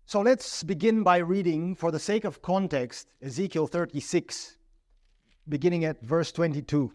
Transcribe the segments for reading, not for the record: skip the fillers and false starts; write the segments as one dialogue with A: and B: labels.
A: So let's begin by reading, for the sake of context, Ezekiel 36, beginning at verse 22.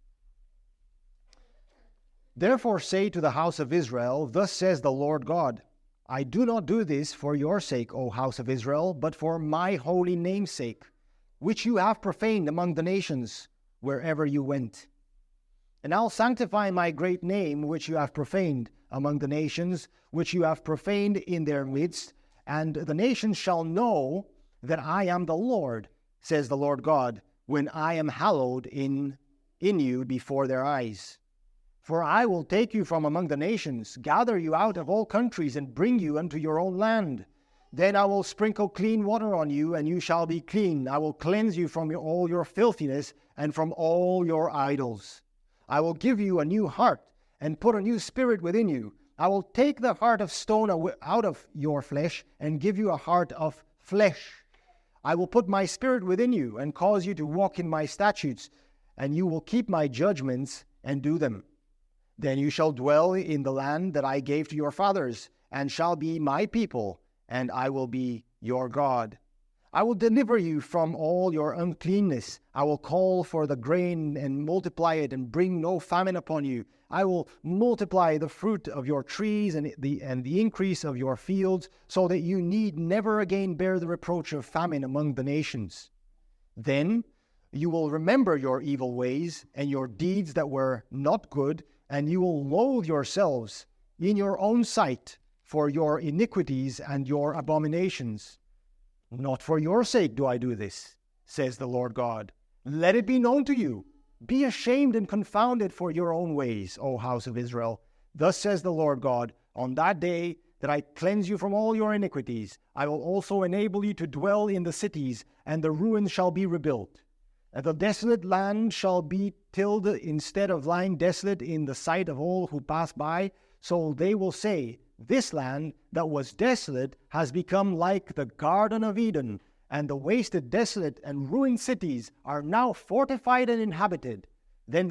A: Therefore say to the house of Israel, thus says the Lord God, I do not do this for your sake, O house of Israel, but for my holy name's sake, which you have profaned among the nations, wherever you went. And I'll sanctify my great name, which you have profaned among the nations, which you have profaned in their midst, and the nations shall know that I am the Lord, says the Lord God, when I am hallowed in you before their eyes. For I will take you from among the nations, gather you out of all countries, and bring you unto your own land. Then I will sprinkle clean water on you, and you shall be clean. I will cleanse you from all your filthiness and from all your idols. I will give you a new heart, and put a new spirit within you. I will take the heart of stone out of your flesh, and give you a heart of flesh. I will put my spirit within you, and cause you to walk in my statutes, and you will keep my judgments and do them. Then you shall dwell in the land that I gave to your fathers, and shall be my people, and I will be your God. I will deliver you from all your uncleanness. I will call for the grain and multiply it, and bring no famine upon you. I will multiply the fruit of your trees and the increase of your fields, so that you need never again bear the reproach of famine among the nations. Then you will remember your evil ways and your deeds that were not good, and you will loathe yourselves in your own sight for your iniquities and your abominations. Not for your sake do I do this, says the Lord God. Let it be known to you. Be ashamed and confounded for your own ways, O house of Israel. Thus says the Lord God, on that day that I cleanse you from all your iniquities, I will also enable you to dwell in the cities, and the ruins shall be rebuilt. And the desolate land shall be tilled instead of lying desolate in the sight of all who pass by. So they will say, this land that was desolate has become like the Garden of Eden, and the wasted, desolate, and ruined cities are now fortified and inhabited. Then the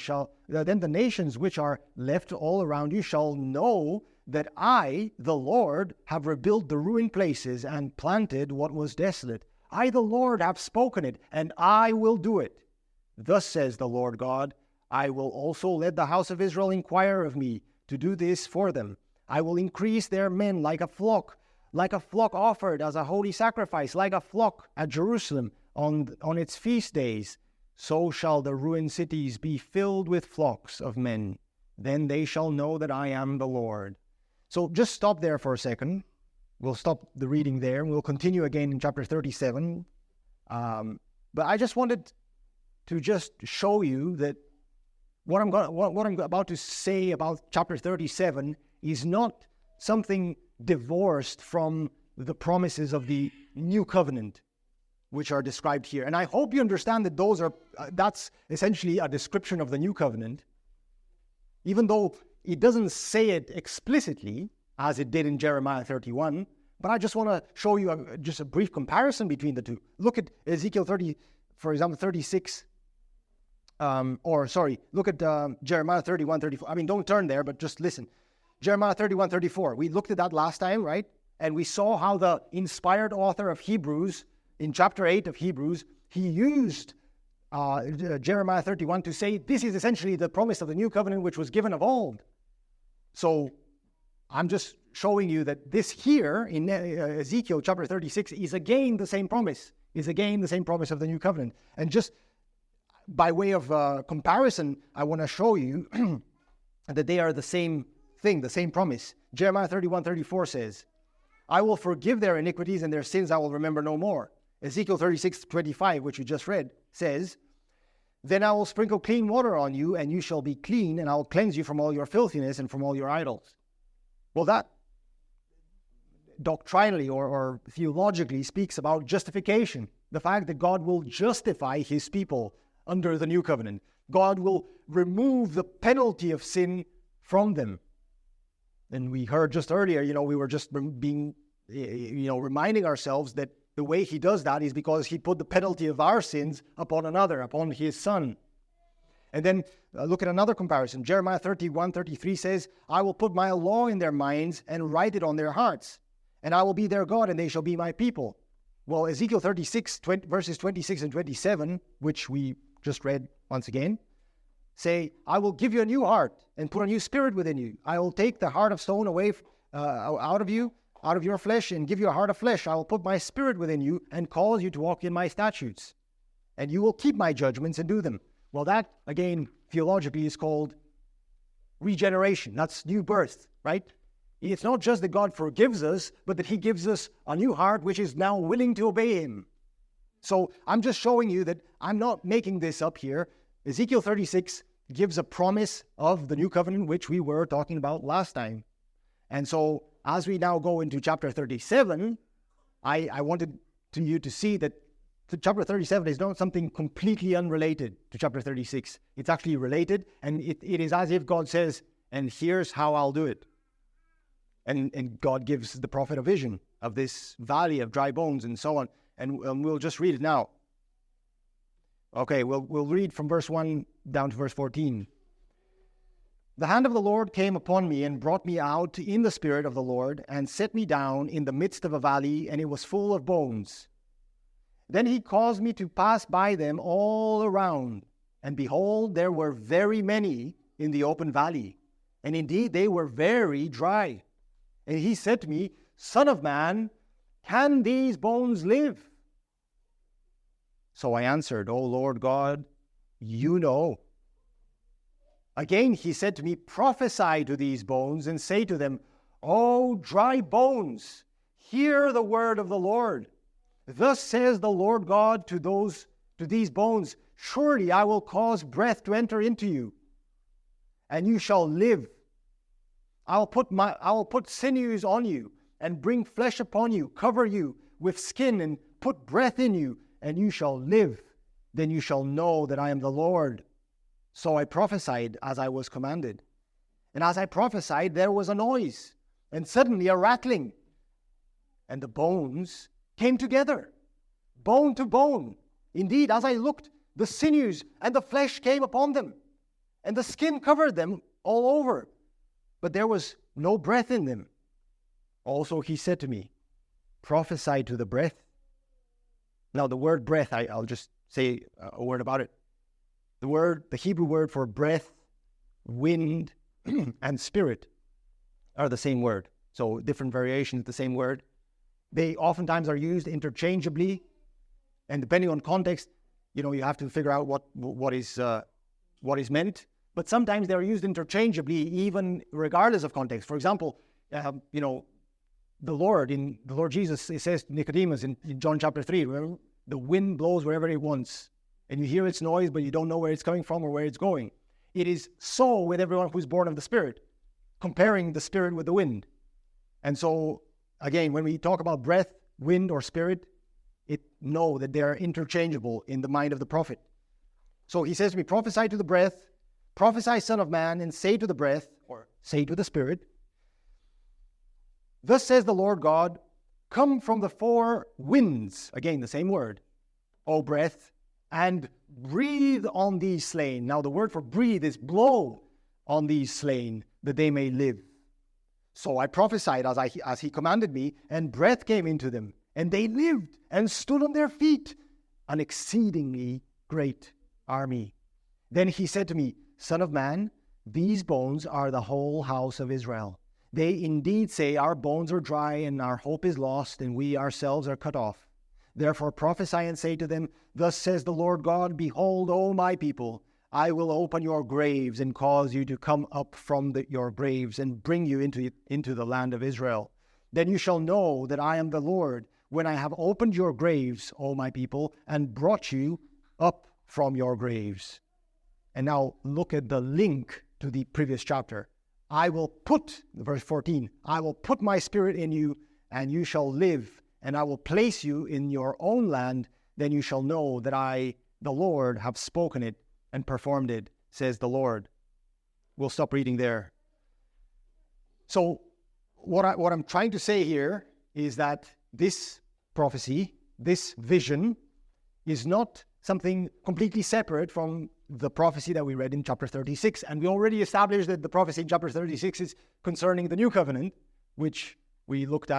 A: nations which are left all around you shall know that I, the Lord, have rebuilt the ruined places and planted what was desolate. I, the Lord, have spoken it, and I will do it. Thus says the Lord God, I will also let the house of Israel inquire of me to do this for them. I will increase their men like a flock offered as a holy sacrifice, like a flock at Jerusalem on its feast days. So shall the ruined cities be filled with flocks of men. Then they shall know that I am the Lord. So just stop there for a second. We'll stop the reading there, and we'll continue again in chapter 37. But I just wanted to just show you that what I'm about to say about chapter 37 is not something divorced from the promises of the new covenant, which are described here. And I hope you understand that that's essentially a description of the new covenant, even though it doesn't say it explicitly, as it did in Jeremiah 31, but I just want to show you just a brief comparison between the two. Look at Ezekiel 30, for example, 36, look at Jeremiah 31, 34. I mean, don't turn there, but just listen. Jeremiah 31, 34. We looked at that last time, right? And we saw how the inspired author of Hebrews, in chapter 8 of Hebrews, he used Jeremiah 31 to say this is essentially the promise of the new covenant which was given of old. So I'm just showing you that this here in Ezekiel chapter 36 is again the same promise, of the new covenant. And just by way of comparison, I want to show you that they are the same thing, the same promise. Jeremiah 31:34 says, I will forgive their iniquities, and their sins I will remember no more. Ezekiel 36:25, which you just read, says, then I will sprinkle clean water on you, and you shall be clean, and I will cleanse you from all your filthiness and from all your idols. Well, that doctrinally or theologically speaks about justification, the fact that God will justify his people under the new covenant. God will remove the penalty of sin from them. And we heard just earlier, we were just being, reminding ourselves that the way he does that is because he put the penalty of our sins upon another, upon his son. And then look at another comparison. Jeremiah 31:33 says, I will put my law in their minds and write it on their hearts. and I will be their God, and they shall be my people. Well, Ezekiel 36, verses 26 and 27, which we just read once again, say, I will give you a new heart and put a new spirit within you. I will take the heart of stone away out of you, out of your flesh, and give you a heart of flesh. I will put my spirit within you and cause you to walk in my statutes. And you will keep my judgments and do them. Well, that, again, theologically is called regeneration. That's new birth, right? It's not just that God forgives us, but that he gives us a new heart which is now willing to obey him. So I'm just showing you that I'm not making this up here. Ezekiel 36 gives a promise of the new covenant, which we were talking about last time. And so as we now go into chapter 37, I wanted you to see that chapter 37 is not something completely unrelated to chapter 36. It's actually related, and it is as if God says, and here's how I'll do it. And God gives the prophet a vision of this valley of dry bones and so on. And we'll just read it now. Okay, we'll read from verse 1 down to verse 14. The hand of the Lord came upon me and brought me out in the spirit of the Lord and set me down in the midst of a valley, and it was full of bones. Then he caused me to pass by them all around, and behold, there were very many in the open valley, and indeed they were very dry. And he said to me, Son of man, can these bones live? So I answered, O Lord God, you know. Again he said to me, Prophesy to these bones and say to them, O dry bones, hear the word of the Lord. Thus says the Lord God to these bones, Surely I will cause breath to enter into you, and you shall live. I will put sinews on you, and bring flesh upon you, cover you with skin, and put breath in you, and you shall live. Then you shall know that I am the Lord. So I prophesied as I was commanded. And as I prophesied, there was a noise, and suddenly a rattling. And the bones came together, bone to bone. Indeed, as I looked, the sinews and the flesh came upon them, and the skin covered them all over, but there was no breath in them. Also he said to me, Prophesy to the breath. Now the word breath, I'll just say a word about it. The Hebrew word for breath, wind, and spirit are the same word. So different variations, the same word. They oftentimes are used interchangeably, and depending on context, you have to figure out what is meant. But sometimes they're used interchangeably, even regardless of context. For example, the Lord Jesus, it says to Nicodemus in John chapter 3, remember, the wind blows wherever it wants, and you hear its noise, but you don't know where it's coming from or where it's going. It is so with everyone who's born of the Spirit, comparing the Spirit with the wind. And so, again, when we talk about breath, wind, or spirit, know that they're interchangeable in the mind of the prophet. So he says to me, Prophesy to the breath, prophesy, Son of man, and say to the breath, or say to the spirit, Thus says the Lord God, Come from the four winds, again the same word, O breath, and breathe on these slain. Now the word for breathe is blow on these slain, that they may live. So I prophesied as he commanded me, and breath came into them, and they lived and stood on their feet, an exceedingly great army. Then he said to me, Son of man, these bones are the whole house of Israel. They indeed say, Our bones are dry, and our hope is lost, and we ourselves are cut off. Therefore prophesy and say to them, Thus says the Lord God, Behold, O my people, I will open your graves and cause you to come up from your graves and bring you into the land of Israel. Then you shall know that I am the Lord, when I have opened your graves, O my people, and brought you up from your graves. And now look at the link to the previous chapter. I will put, verse 14, I will put my spirit in you, and you shall live, and I will place you in your own land. Then you shall know that I, the Lord, have spoken it and performed it, says the Lord. We'll stop reading there. So what I'm trying to say here is that this prophecy, this vision, is not something completely separate from the prophecy that we read in chapter 36. And we already established that the prophecy in chapter 36 is concerning the new covenant, which we looked at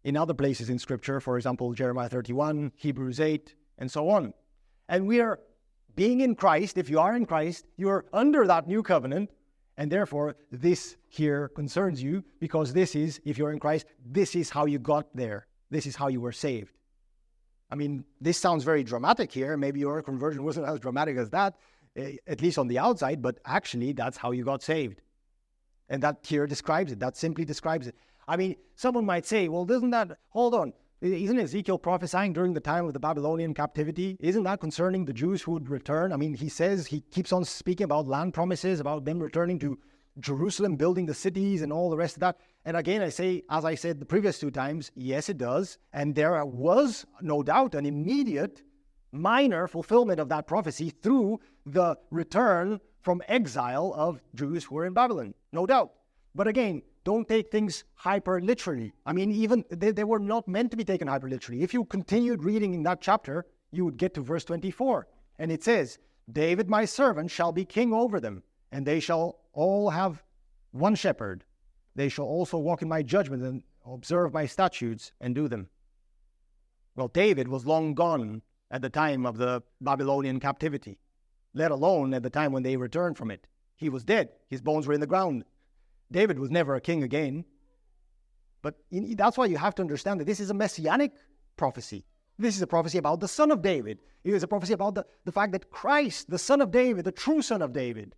A: in other places in Scripture, for example, Jeremiah 31, Hebrews 8, and so on. And we are being in Christ. If you are in Christ, you are under that new covenant, and therefore this here concerns you, because this is, if you're in Christ, this is how you got there. This is how you were saved. I mean, this sounds very dramatic here. Maybe your conversion wasn't as dramatic as that, at least on the outside, but actually that's how you got saved. And that here describes it. That simply describes it. I mean, someone might say, well, hold on, isn't Ezekiel prophesying during the time of the Babylonian captivity? Isn't that concerning the Jews who would return? I mean, he keeps on speaking about land promises, about them returning to Jerusalem, building the cities and all the rest of that. And again, I say, as I said the previous 2 times, yes, it does. And there was no doubt an immediate minor fulfillment of that prophecy through the return from exile of Jews who were in Babylon. No doubt. But again, don't take things hyper literally. I mean, even they were not meant to be taken hyper literally. If you continued reading in that chapter, you would get to verse 24. And it says, David, my servant, shall be king over them, and they shall all have one shepherd. They shall also walk in my judgment and observe my statutes and do them. Well, David was long gone at the time of the Babylonian captivity, let alone at the time when they returned from it. He was dead. His bones were in the ground. David was never a king again. But that's why you have to understand that this is a messianic prophecy. This is a prophecy about the son of David. It is a prophecy about the fact that Christ, the son of David, the true son of David,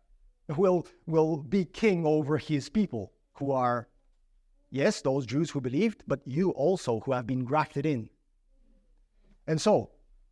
A: will be king over his people who are, yes, those Jews who believed, but you also who have been grafted in. And so,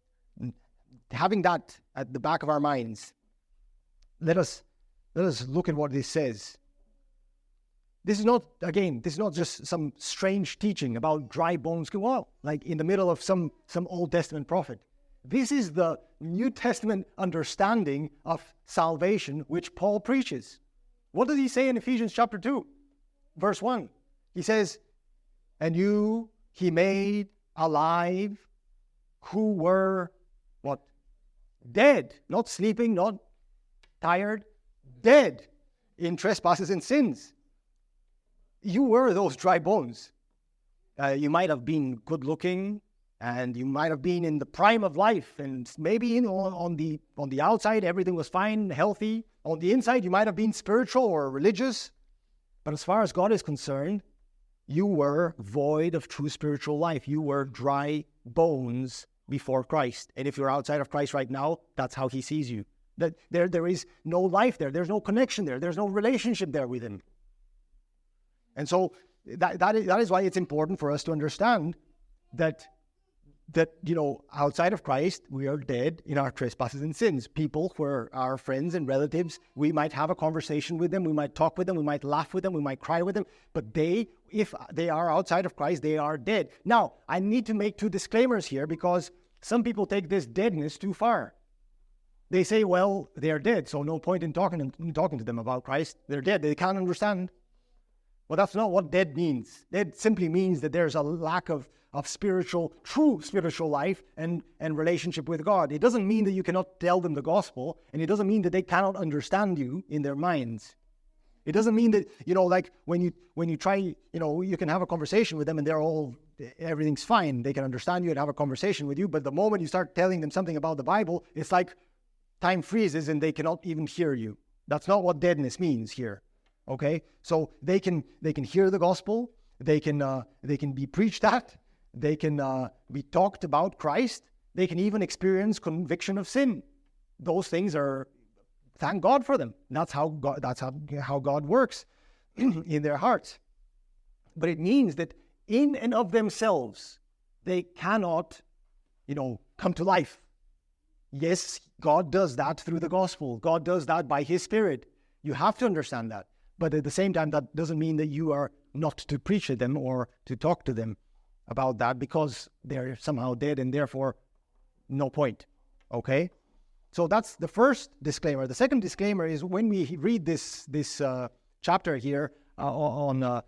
A: having that at the back of our minds, let us look at what this says. This is not just some strange teaching about dry bones, well, like in the middle of some Old Testament prophet. This is the New Testament understanding of salvation which Paul preaches. What does he say in Ephesians chapter 2, verse 1? He says, and you he made alive who were, what? Dead, not sleeping, not tired, dead in trespasses and sins. You were those dry bones. You might have been good looking, and you might have been in the prime of life, and maybe on the outside everything was fine, healthy. On the inside you might have been spiritual or religious, but as far as God is concerned, you were void of true spiritual life. You were dry bones before Christ. And if you're outside of Christ right now, that's how he sees you. That there is no life there. There's no connection there. There's no relationship there with him. And so that is why it's important for us to understand that outside of Christ, we are dead in our trespasses and sins. People who are our friends and relatives, we might have a conversation with them, we might talk with them, we might laugh with them, we might cry with them, but if they are outside of Christ, they are dead. Now, I need to make 2 disclaimers here, because some people take this deadness too far. They say, well, they are dead, so no point in talking to them about Christ. They're dead. They can't understand. Well, that's not what dead means. Dead simply means that there's a lack of true spiritual life and relationship with God. It doesn't mean that you cannot tell them the gospel, and it doesn't mean that they cannot understand you in their minds. It doesn't mean that, like when you try, you can have a conversation with them and everything's fine. They can understand you and have a conversation with you, but the moment you start telling them something about the Bible, it's like time freezes and they cannot even hear you. That's not what deadness means here. Okay? So they can hear the gospel, they can be preached at, they can be talked about Christ, they can even experience conviction of sin. Those things are, thank God for them. That's how God works in their hearts. But it means that in and of themselves, they cannot, come to life. Yes, God does that through the gospel. God does that by his Spirit. You have to understand that. But at the same time, that doesn't mean that you are not to preach to them or to talk to them about that, because they're somehow dead and therefore no point. Okay? So that's the first disclaimer. The second disclaimer is when we read this chapter here on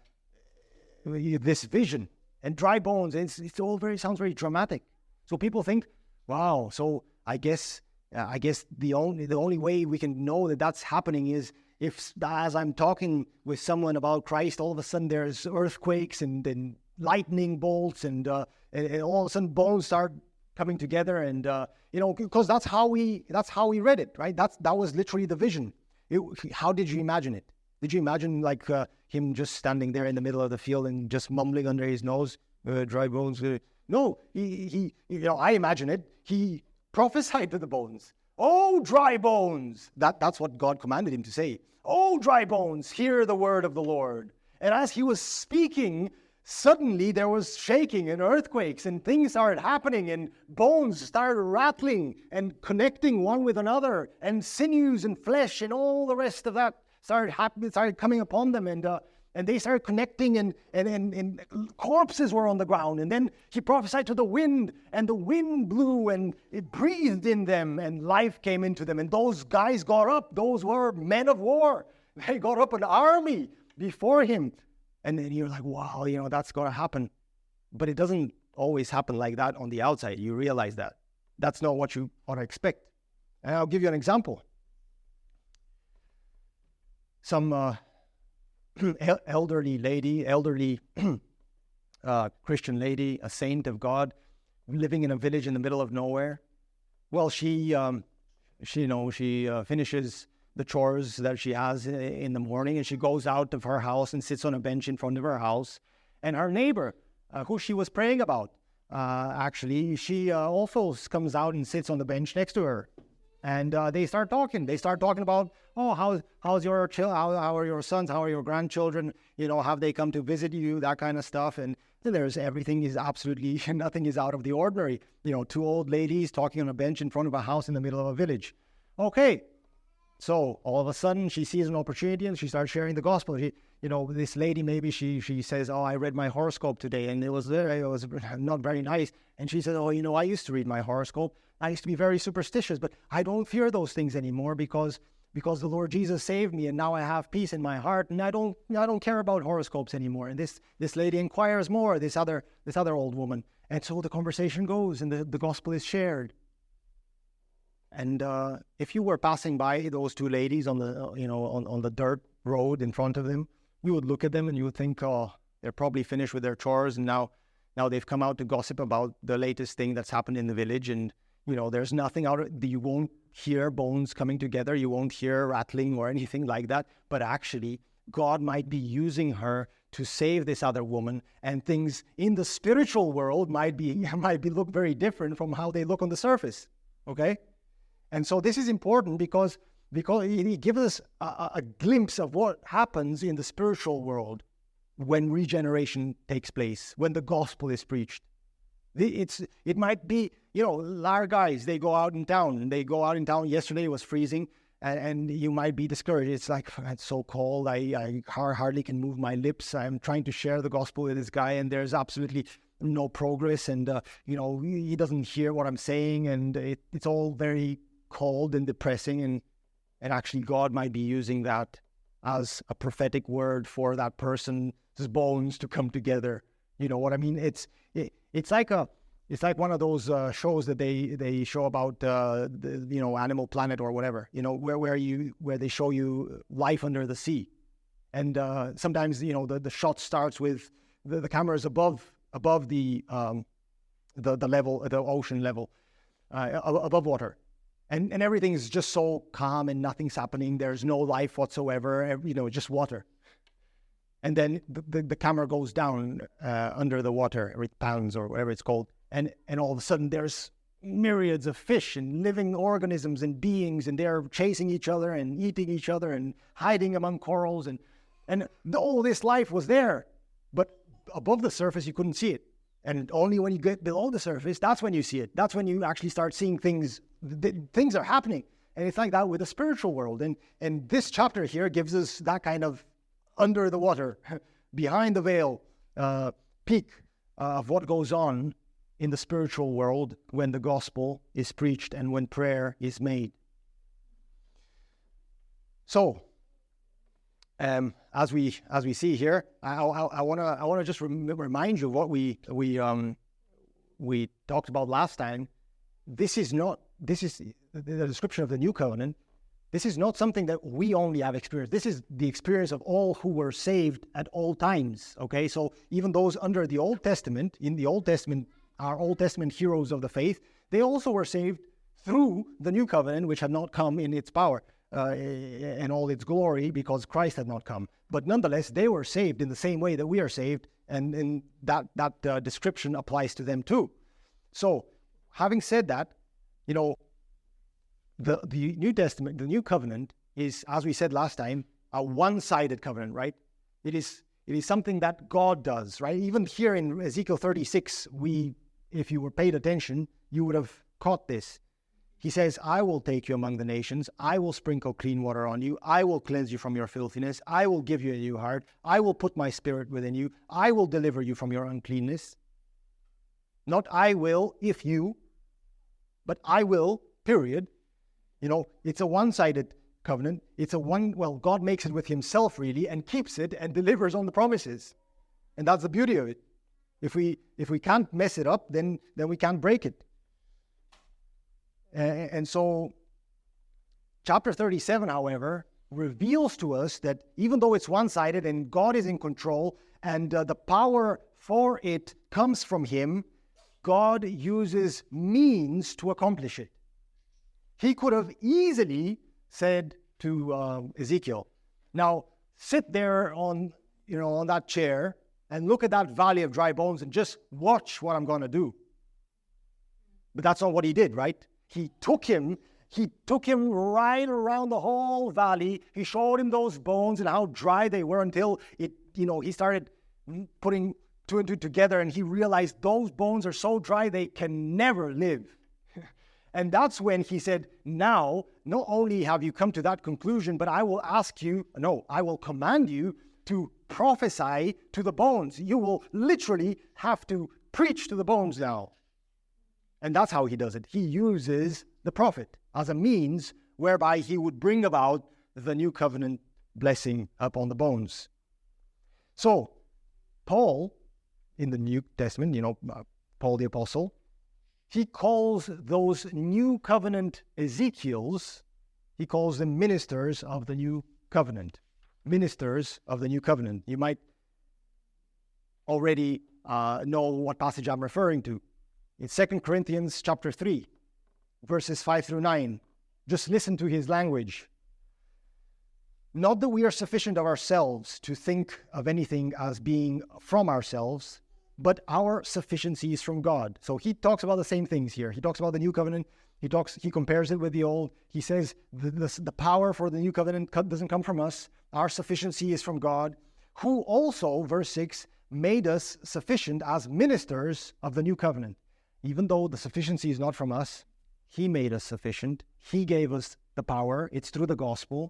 A: this vision and dry bones, it's all sounds very dramatic. So people think, wow, so I guess the only way we can know that that's happening is if, as I'm talking with someone about Christ, all of a sudden there's earthquakes and lightning bolts, and all of a sudden bones start coming together, and because that's how we read it, right? That was literally the vision. How did you imagine it? Did you imagine like him just standing there in the middle of the field and just mumbling under his nose, dry bones? No, I imagine it. He prophesied to the bones. Oh, dry bones! That's what God commanded him to say. Oh, dry bones, hear the word of the Lord. And as he was speaking, suddenly there was shaking and earthquakes, and things started happening, and bones started rattling and connecting one with another, and sinews and flesh and all the rest of that started coming upon them, and they started connecting, and corpses were on the ground. And then he prophesied to the wind, and the wind blew, and it breathed in them, and life came into them. And those guys got up. Those were men of war. They got up an army before him. And then you're like, wow, that's going to happen. But it doesn't always happen like that on the outside. You realize that. That's not what you ought to expect. And I'll give you an example. Some elderly Christian lady, a saint of God, living in a village in the middle of nowhere. Well, she finishes the chores that she has in the morning, and she goes out of her house and sits on a bench in front of her house. And her neighbor, who she was praying about, she also comes out and sits on the bench next to her. And they start talking. They start talking about, how's your how are your sons? How are your grandchildren? Have they come to visit you? That kind of stuff. And everything is absolutely, nothing is out of the ordinary. Two old ladies talking on a bench in front of a house in the middle of a village. Okay. So all of a sudden she sees an opportunity and she starts sharing the gospel. This lady, maybe she says, I read my horoscope today and it was not very nice. And she said, I used to read my horoscope. I used to be very superstitious, but I don't fear those things anymore because the Lord Jesus saved me, and now I have peace in my heart, and I don't care about horoscopes anymore. And this lady inquires more, this other old woman. And so the conversation goes, and the gospel is shared. And if you were passing by those two ladies on the dirt road in front of them, you would look at them and you would think, they're probably finished with their chores, and now they've come out to gossip about the latest thing that's happened in the village. And there's nothing you won't hear bones coming together, you won't hear rattling or anything like that. But actually, God might be using her to save this other woman, and things in the spiritual world might look very different from how they look on the surface. Okay. And so this is important because it gives us a glimpse of what happens in the spiritual world when regeneration takes place, when the gospel is preached. It might be, our guys, they go out in town. Yesterday it was freezing, and you might be discouraged. It's like, it's so cold. I hardly can move my lips. I'm trying to share the gospel with this guy, and there's absolutely no progress. And, he doesn't hear what I'm saying, and it's all very cold and depressing, and actually God might be using that as a prophetic word for that person's bones to come together. You know what I mean? It's like one of those shows that they show about Animal Planet or whatever, where they show you life under the sea, and sometimes the shot starts with the camera is above the level, the ocean level, above water. And everything is just so calm and nothing's happening. There's no life whatsoever, just water. And then the camera goes down under the water, or it pounds or whatever it's called. And all of a sudden there's myriads of fish and living organisms and beings, and they're chasing each other and eating each other and hiding among corals. And all this life was there, but above the surface you couldn't see it. And only when you get below the surface, that's when you see it. That's when you actually start seeing things. Things are happening. And it's like that with the spiritual world. And this chapter here gives us that kind of under the water, behind the veil peek of what goes on in the spiritual world when the gospel is preached and when prayer is made. So, as we see here, I want to just remind you of what we talked about last time. This is the description of the new covenant. This is not something that we only have experienced. This is the experience of all who were saved at all times. Okay, so even those under the Old Testament, in the Old Testament, our Old Testament heroes of the faith, they also were saved through the new covenant, which had not come in its power and all its glory, because Christ had not come. But nonetheless, they were saved in the same way that we are saved, and that description applies to them too. So, having said that, the New Testament, the New Covenant is, as we said last time, a one-sided covenant, right? It is something that God does, right? Even here in Ezekiel 36, if you were paid attention, you would have caught this. He says, I will take you among the nations. I will sprinkle clean water on you. I will cleanse you from your filthiness. I will give you a new heart. I will put my spirit within you. I will deliver you from your uncleanness. Not I will, if you, but I will, period. It's a one-sided covenant. God makes it with himself, really, and keeps it and delivers on the promises. And that's the beauty of it. If we can't mess it up, then we can't break it. And so, chapter 37, however, reveals to us that even though it's one-sided and God is in control and the power for it comes from him, God uses means to accomplish it. He could have easily said to Ezekiel, now sit there on that chair and look at that valley of dry bones and just watch what I'm going to do. But that's not what he did, right? He took him right around the whole valley. He showed him those bones and how dry they were until he started putting two and two together, and he realized those bones are so dry they can never live. And that's when he said, now, not only have you come to that conclusion, but I will command you to prophesy to the bones. You will literally have to preach to the bones now. And that's how he does it. He uses the prophet as a means whereby he would bring about the new covenant blessing upon the bones. So, Paul, in the New Testament, Paul the Apostle, he calls those new covenant Ezekiels, he calls them ministers of the new covenant. Ministers of the new covenant. You might already know what passage I'm referring to. In 2 Corinthians chapter 3, verses 5 through 9. Just listen to his language. Not that we are sufficient of ourselves to think of anything as being from ourselves, but our sufficiency is from God. So he talks about the same things here. He talks about the new covenant. He compares it with the old. He says the power for the new covenant doesn't come from us. Our sufficiency is from God, who also, verse 6, made us sufficient as ministers of the new covenant. Even though the sufficiency is not from us, he made us sufficient. He gave us the power. It's through the gospel.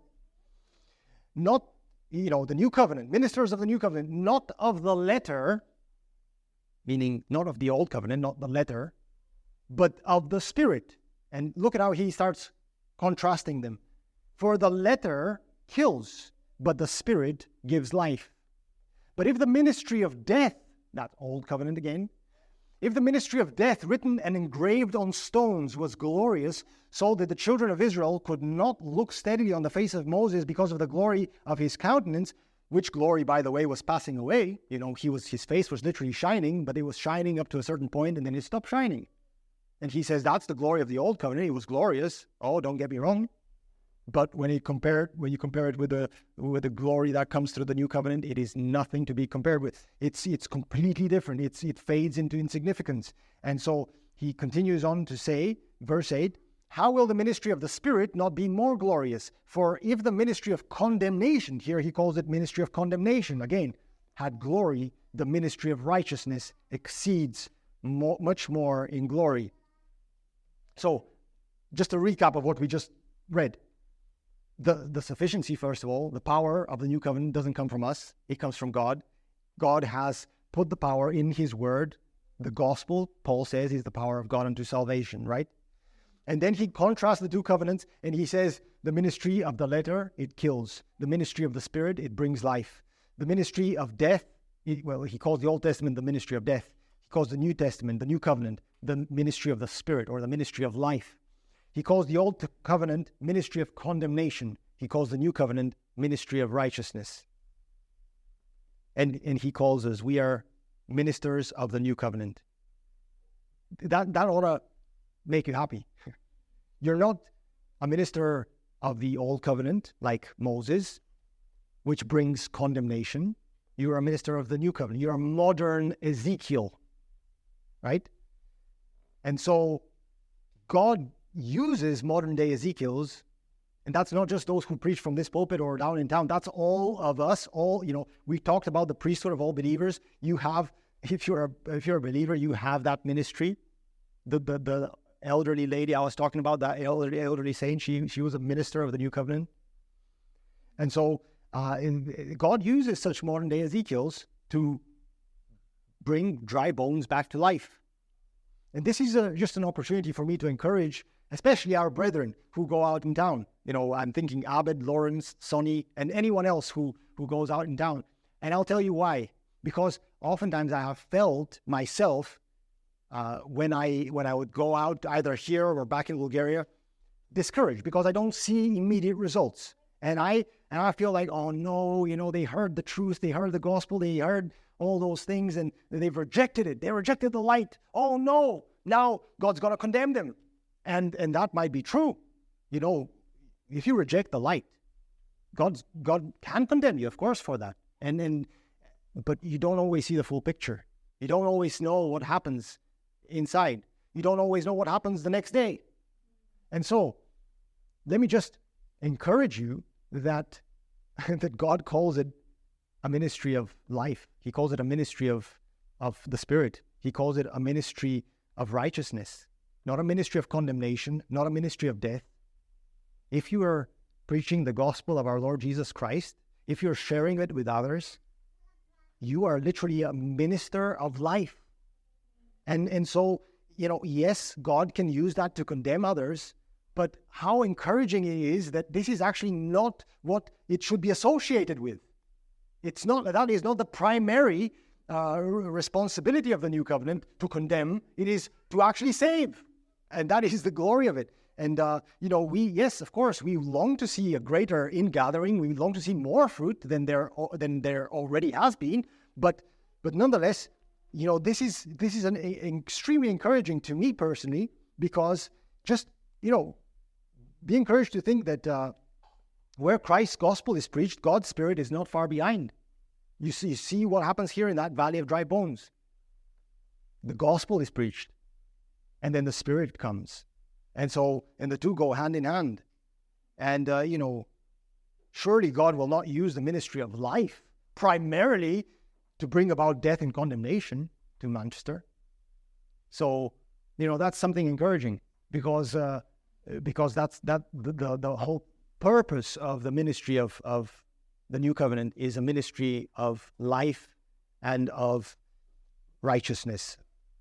A: Not, the new covenant, ministers of the new covenant, not of the letter, meaning not of the old covenant, not the letter, but of the Spirit. And look at how he starts contrasting them. For the letter kills, but the Spirit gives life. But if the ministry of death, that old covenant again, if the ministry of death written and engraved on stones was glorious, so that the children of Israel could not look steadily on the face of Moses because of the glory of his countenance, which glory, by the way, was passing away. His face was literally shining, but it was shining up to a certain point and then it stopped shining. And he says that's the glory of the old covenant. It was glorious. Oh, don't get me wrong. But when you compare it with the glory that comes through the new covenant, it is nothing to be compared with. It's completely different. It fades into insignificance. And so he continues on to say, verse 8, how will the ministry of the Spirit not be more glorious? For if the ministry of condemnation, here he calls it ministry of condemnation, again, had glory, the ministry of righteousness exceeds much more in glory. So, just a recap of what we just read. The sufficiency, first of all, the power of the new covenant doesn't come from us. It comes from God. God has put the power in his word. The gospel, Paul says, is the power of God unto salvation, right? And then he contrasts the two covenants and he says the ministry of the letter, it kills. The ministry of the Spirit, it brings life. The ministry of death, he calls the Old Testament the ministry of death. He calls the New Testament, the new covenant, the ministry of the Spirit or the ministry of life. He calls the old covenant ministry of condemnation. He calls the new covenant ministry of righteousness. And he calls us, we are ministers of the new covenant. That ought to make you happy. You're not a minister of the old covenant like Moses, which brings condemnation. You are a minister of the new covenant. You're a modern Ezekiel, right? And so God uses modern day Ezekiels, and that's not just those who preach from this pulpit or down in town. That's all of us. We talked about the priesthood of all believers. You have, if you're a believer, you have that ministry. The elderly lady I was talking about, that elderly saint, she was a minister of the new covenant. And so God uses such modern day Ezekiels to bring dry bones back to life. And this is just an opportunity for me to encourage, especially our brethren who go out in town. I'm thinking Abed, Lawrence, Sonny, and anyone else who goes out in town. And I'll tell you why. Because oftentimes I have felt myself, when I would go out either here or back in Bulgaria, discouraged because I don't see immediate results. And I feel like, oh no, they heard the truth, they heard the gospel, they heard all those things, and they've rejected it. They rejected the light. Oh no, now God's going to condemn them. And that might be true. If you reject the light, God can condemn you, of course, for that. But you don't always see the full picture. You don't always know what happens inside. You don't always know what happens the next day. And so, let me just encourage you that God calls it a ministry of life. He calls it a ministry of the Spirit. He calls it a ministry of righteousness, not a ministry of condemnation, not a ministry of death. If you are preaching the gospel of our Lord Jesus Christ, if you're sharing it with others, you are literally a minister of life. And so, yes, God can use that to condemn others, but how encouraging it is that this is actually not what it should be associated with. That is not the primary responsibility of the new covenant, to condemn. It is to actually save. And that is the glory of it. And, yes, of course, we long to see a greater ingathering. We long to see more fruit than there already has been. But nonetheless, this is an extremely encouraging to me personally, because just, be encouraged to think that where Christ's gospel is preached, God's Spirit is not far behind. You see what happens here in that valley of dry bones. The gospel is preached, and then the Spirit comes. And the two go hand in hand. And, surely God will not use the ministry of life primarily to bring about death and condemnation to Manchester. So, that's something encouraging, because that's the whole purpose of the ministry of the new covenant is a ministry of life and of righteousness.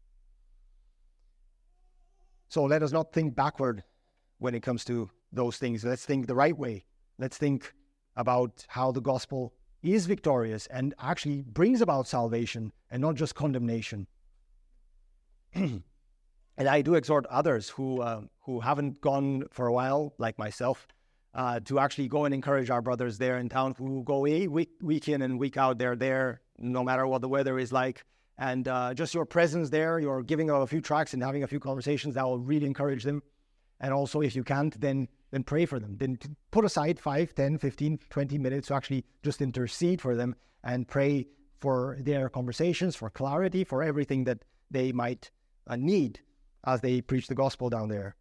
A: So let us not think backward when it comes to those things. Let's think the right way. Let's think about how the gospel is victorious and actually brings about salvation and not just condemnation. And I do exhort others who haven't gone for a while, like myself, to actually go and encourage our brothers there in town who go week in and week out. They're there no matter what the weather is like. And just your presence there, your giving of a few tracts and having a few conversations, that will really encourage them. And also, if you can't, then pray for them. Then put aside 5, 10, 15, 20 minutes to actually just intercede for them and pray for their conversations, for clarity, for everything that they might need as they preach the gospel down there.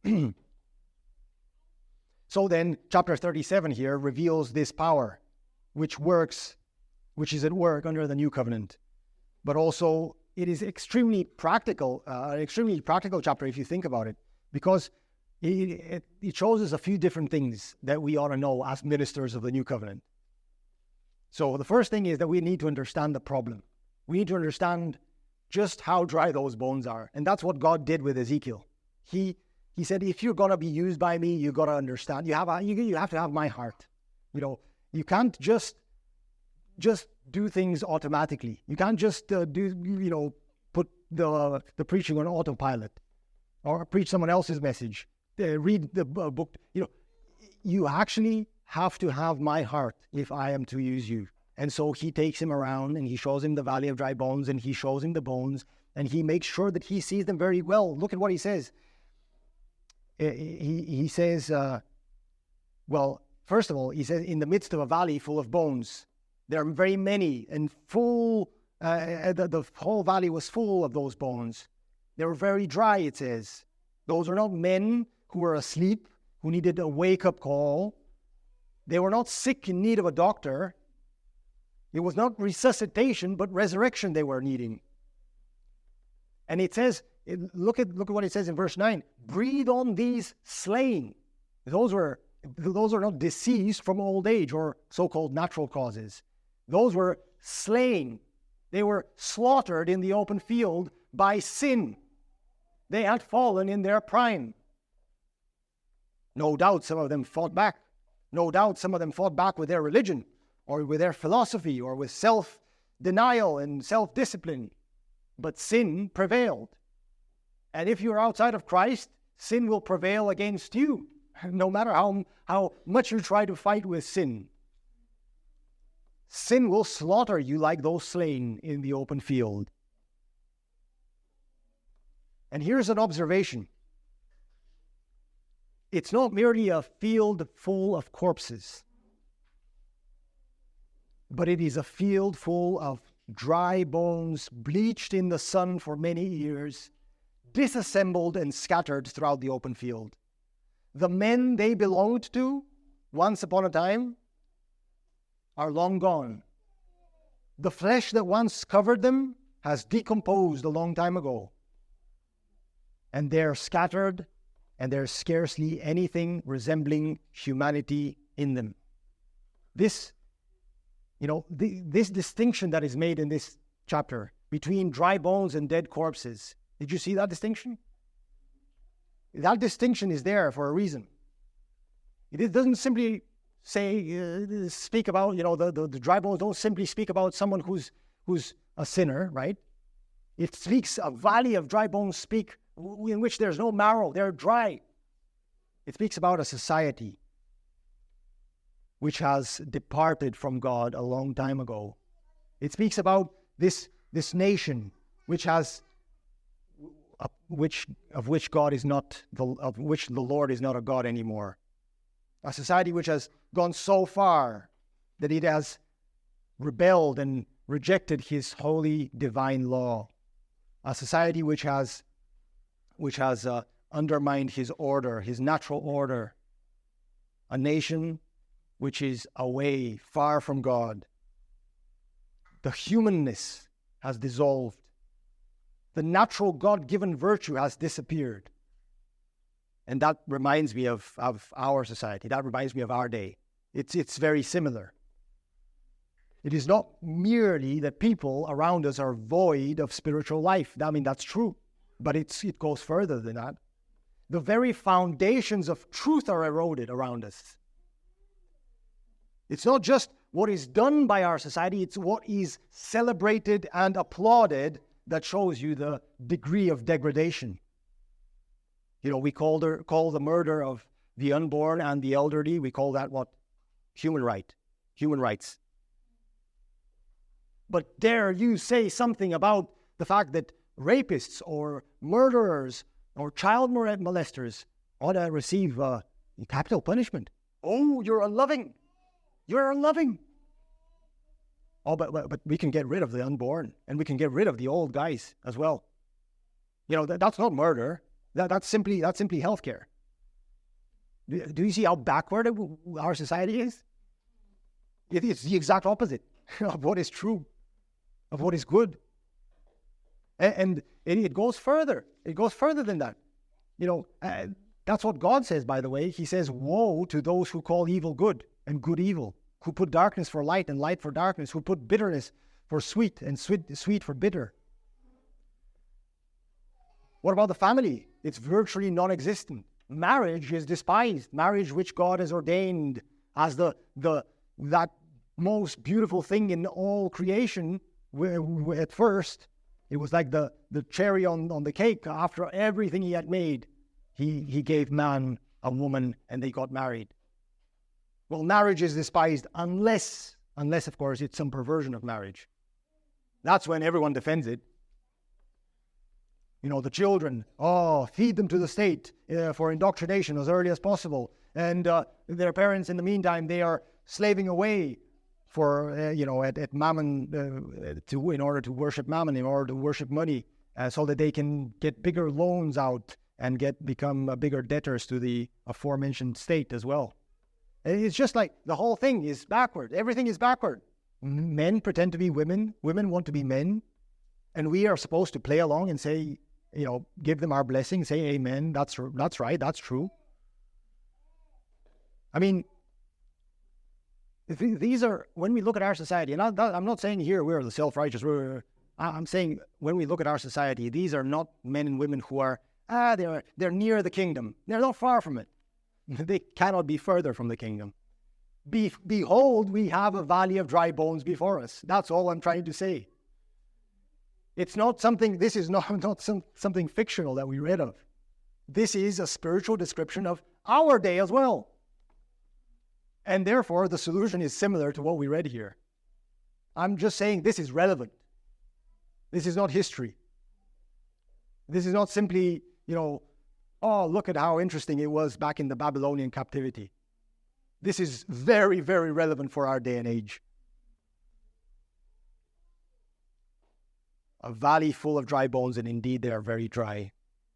A: So then, chapter 37 here reveals this power, which is at work under the new covenant. But also, it is extremely practical, an extremely practical chapter if you think about it, because it shows us a few different things that we ought to know as ministers of the new covenant. So the first thing is that we need to understand the problem. We need to understand just how dry those bones are. And that's what God did with Ezekiel. He said, if you're going to be used by me, you got to understand. You have to have my heart. You can't just do things automatically. You can't just put the preaching on autopilot or preach someone else's message read the book. You actually have to have my heart if I am to use you. And so he takes him around and he shows him the valley of dry bones and he shows him the bones and he makes sure that he sees them very well. Look at what he says. He says, first of all, he says, in the midst of a valley full of bones, there are very many and full, the whole valley was full of those bones. They were very dry, it says. Those are not men who were asleep, who needed a wake-up call. They were not sick in need of a doctor. It was not resuscitation, but resurrection they were needing. And it says, look at what it says in verse 9. Breathe on these slain. Those are not deceased from old age or so-called natural causes. Those were slain. They were slaughtered in the open field by sin. They had fallen in their prime. No doubt some of them fought back. No doubt some of them fought back with their religion or with their philosophy or with self-denial and self-discipline. But sin prevailed. And if you're outside of Christ, sin will prevail against you, no matter how much you try to fight with sin. Sin will slaughter you like those slain in the open field. And here's an observation. It's not merely a field full of corpses, but it is a field full of dry bones, bleached in the sun for many years, disassembled and scattered throughout the open field. The men they belonged to, once upon a time, are long gone. The flesh that once covered them has decomposed a long time ago. And they're scattered, and there's scarcely anything resembling humanity in them. This distinction that is made in this chapter between dry bones and dead corpses, did you see that distinction? That distinction is there for a reason. It doesn't simply speak about, the dry bones don't simply speak about someone who's a sinner, right? It speaks, a valley of dry bones speak in which there's no marrow, they're dry. It speaks about a society which has departed from God a long time ago. It speaks about this nation of which the Lord is not a God anymore. A society which has gone so far that it has rebelled and rejected his holy divine law. A society which has undermined his order, his natural order. A nation which is away, far from God. The humanness has dissolved. The natural God-given virtue has disappeared. And that reminds me of our society. That reminds me of our day. It's very similar. It is not merely that people around us are void of spiritual life. I mean, that's true. But it goes further than that. The very foundations of truth are eroded around us. It's not just what is done by our society, it's what is celebrated and applauded that shows you the degree of degradation. We call the murder of the unborn and the elderly, we call that what? Human rights. But dare you say something about the fact that rapists or murderers or child molesters ought to receive capital punishment? Oh, you're unloving. You're unloving. Oh, but we can get rid of the unborn, and we can get rid of the old guys as well. That's not murder. That's simply healthcare. Do you see how backward our society is? It's the exact opposite of what is true, of what is good. And it goes further. It goes further than that. That's what God says, by the way. He says, woe to those who call evil good and good evil, who put darkness for light and light for darkness, who put bitterness for sweet and sweet for bitter. What about the family? It's virtually non-existent. Marriage is despised. Marriage which God has ordained as that most beautiful thing in all creation. Where at first, it was like the cherry on the cake after everything he had made. He gave man a woman and they got married. Well, marriage is despised unless of course, it's some perversion of marriage. That's when everyone defends it. The children, feed them to the state for indoctrination as early as possible. And their parents, in the meantime, they are slaving away for, at Mammon, in order to worship Mammon, in order to worship money, so that they can get bigger loans out and become bigger debtors to the aforementioned state as well. It's just like the whole thing is backward. Everything is backward. Men pretend to be women. Women want to be men. And we are supposed to play along and say, give them our blessing, say amen. That's right. That's true. I mean, these are, when we look at our society, and I'm not saying here we're the self-righteous. I'm saying when we look at our society, these are not men and women who are, they're near the kingdom. They're not far from it. They cannot be further from the kingdom. Behold, we have a valley of dry bones before us. That's all I'm trying to say. It's not something, this is not something fictional that we read of. This is a spiritual description of our day as well. And therefore, the solution is similar to what we read here. I'm just saying this is relevant. This is not history. This is not simply, look at how interesting it was back in the Babylonian captivity. This is very, very relevant for our day and age. A valley full of dry bones, and indeed they are very dry.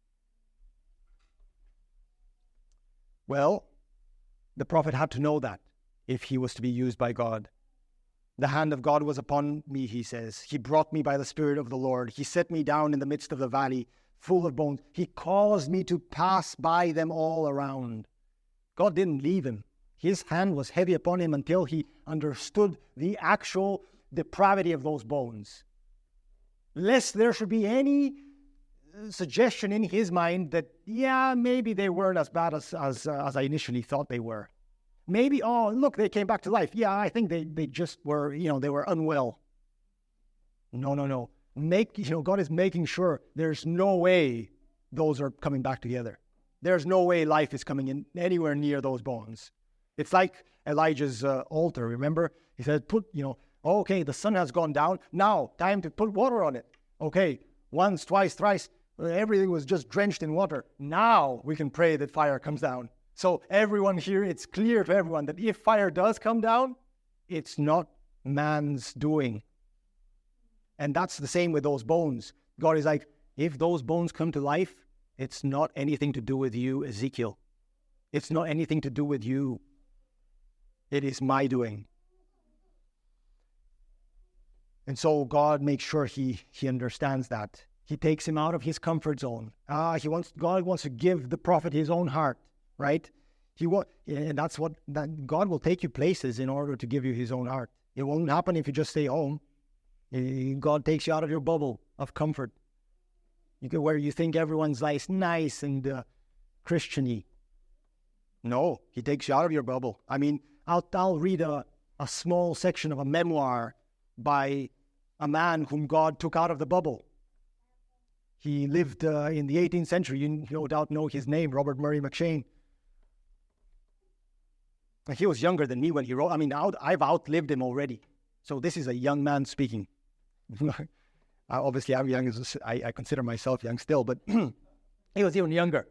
A: Well, the prophet had to know that if he was to be used by God. The hand of God was upon me, he says. He brought me by the Spirit of the Lord. He set me down in the midst of the valley full of bones. He caused me to pass by them all around. God didn't leave him. His hand was heavy upon him until he understood the actual depravity of those bones. Lest there should be any suggestion in his mind that, maybe they weren't as bad as I initially thought they were. Maybe, look, they came back to life. Yeah, I think they just were, they were unwell. No. God is making sure there's no way those are coming back together. There's no way life is coming in anywhere near those bones. It's like Elijah's altar, remember? He said, okay, the sun has gone down. Now, time to put water on it. Okay, once, twice, thrice, everything was just drenched in water. Now we can pray that fire comes down. So everyone here, it's clear to everyone that if fire does come down, it's not man's doing. And that's the same with those bones. God is like, if those bones come to life, it's not anything to do with you, Ezekiel. It's not anything to do with you. It is my doing. And so God makes sure he understands that. He takes him out of his comfort zone. God wants to give the prophet his own heart, right? And that's that God will take you places in order to give you his own heart. It won't happen if you just stay home. God takes you out of your bubble of comfort. Where you think everyone's nice and Christian-y. No, he takes you out of your bubble. I mean, I'll read a small section of a memoir by a man whom God took out of the bubble. He lived in the 18th century. You no doubt know his name, Robert Murray McCheyne. He was younger than me when he wrote. I mean, I've outlived him already. So this is a young man speaking. Obviously, I'm young. I consider myself young still, but he was even younger.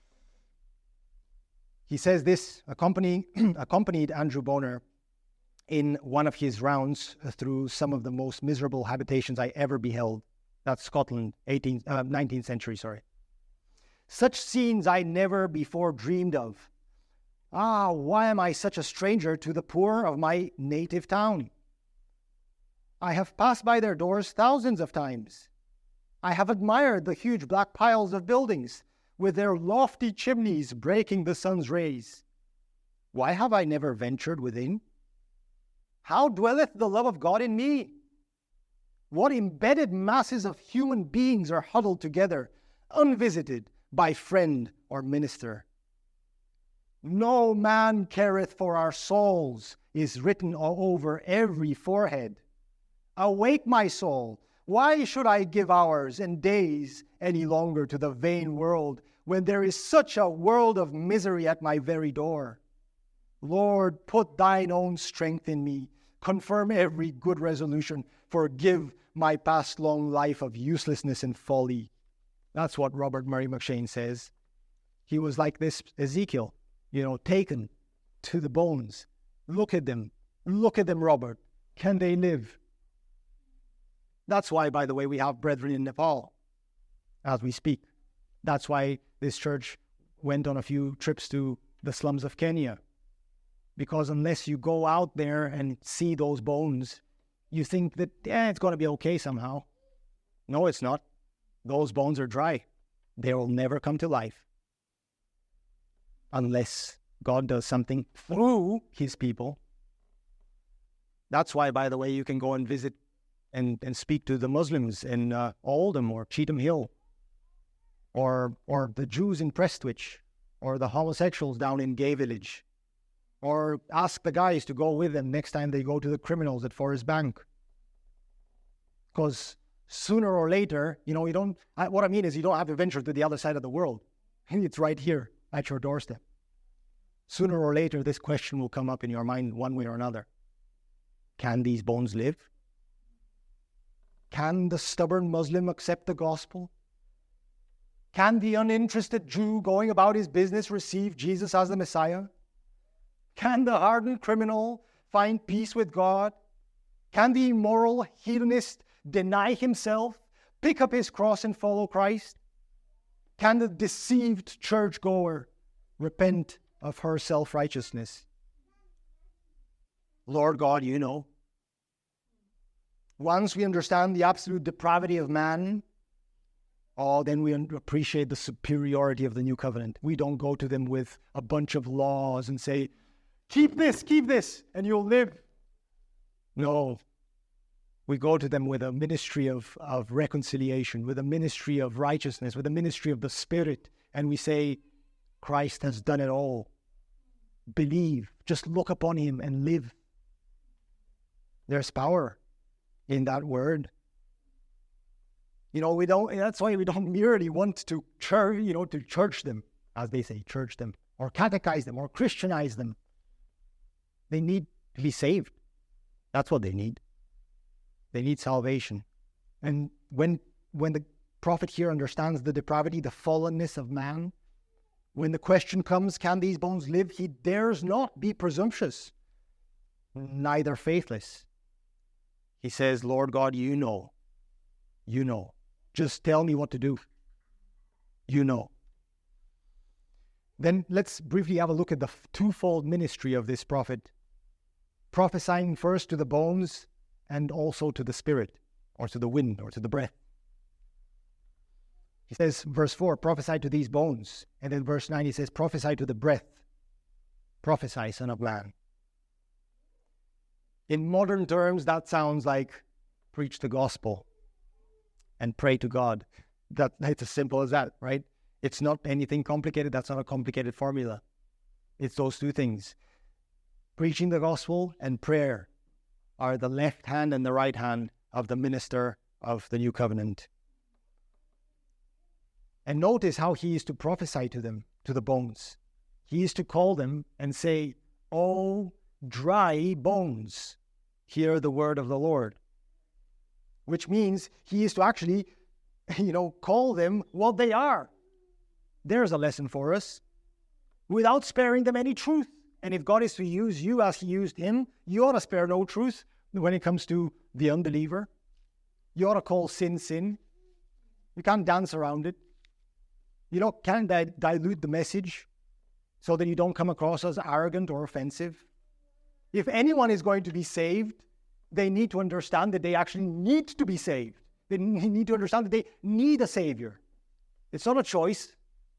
A: He says this, accompanied Andrew Bonar in one of his rounds through some of the most miserable habitations I ever beheld. That's Scotland, 19th century, sorry. Such scenes I never before dreamed of. Why am I such a stranger to the poor of my native town? I have passed by their doors thousands of times. I have admired the huge black piles of buildings with their lofty chimneys breaking the sun's rays. Why have I never ventured within? How dwelleth the love of God in me? What embedded masses of human beings are huddled together, unvisited by friend or minister. No man careth for our souls is written all over every forehead. Awake, my soul. Why should I give hours and days any longer to the vain world, when there is such a world of misery at my very door? Lord, put thine own strength in me. Confirm every good resolution. Forgive my past long life of uselessness and folly. That's what Robert Murray McCheyne says. He was like this Ezekiel, taken to the bones. Look at them. Look at them, Robert. Can they live? That's why, by the way, we have brethren in Nepal as we speak. That's why this church went on a few trips to the slums of Kenya. Because unless you go out there and see those bones, you think that, it's going to be okay somehow. No, it's not. Those bones are dry. They will never come to life. Unless God does something through his people. That's why, by the way, you can go and visit and speak to the Muslims in Oldham or Cheetham Hill, or the Jews in Prestwich, or the homosexuals down in Gay Village, or ask the guys to go with them next time they go to the criminals at Forest Bank. Because sooner or later, what I mean is you don't have to venture to the other side of the world. It's right here at your doorstep. Sooner or later, this question will come up in your mind one way or another. Can these bones live? Can the stubborn Muslim accept the gospel? Can the uninterested Jew going about his business receive Jesus as the Messiah? Can the hardened criminal find peace with God? Can the immoral hedonist deny himself, pick up his cross and follow Christ? Can the deceived churchgoer repent of her self-righteousness? Lord God, you know. Once we understand the absolute depravity of man, then we appreciate the superiority of the new covenant. We don't go to them with a bunch of laws and say, keep this, and you'll live. No. We go to them with a ministry of reconciliation, with a ministry of righteousness, with a ministry of the Spirit, and we say, Christ has done it all. Believe. Just look upon him and live. There's power in that word. That's why we don't merely want to church them, as they say, church them, or catechize them, or Christianize them. They need to be saved. That's what they need. They need salvation. And when the prophet here understands the depravity, the fallenness of man, when the question comes, can these bones live? He dares not be presumptuous, neither faithless. He says, Lord God, you know. Just tell me what to do. You know. Then let's briefly have a look at the twofold ministry of this prophet, prophesying first to the bones and also to the spirit, or to the wind, or to the breath. He says, verse 4, prophesy to these bones. And then verse 9, he says, prophesy to the breath. Prophesy, son of man. In modern terms, that sounds like preach the gospel and pray to God. It's as simple as that, right? It's not anything complicated. That's not a complicated formula. It's those two things. Preaching the gospel and prayer are the left hand and the right hand of the minister of the new covenant. And notice how he is to prophesy to them, to the bones. He is to call them and say, "O dry bones, hear the word of the Lord." Which means he is to actually, call them what they are. There's a lesson for us. Without sparing them any truth. And if God is to use you as he used him, you ought to spare no truth when it comes to the unbeliever. You ought to call sin, sin. You can't dance around it. You can't dilute the message so that you don't come across as arrogant or offensive. If anyone is going to be saved, they need to understand that they actually need to be saved. They need to understand that they need a Savior. It's not a choice.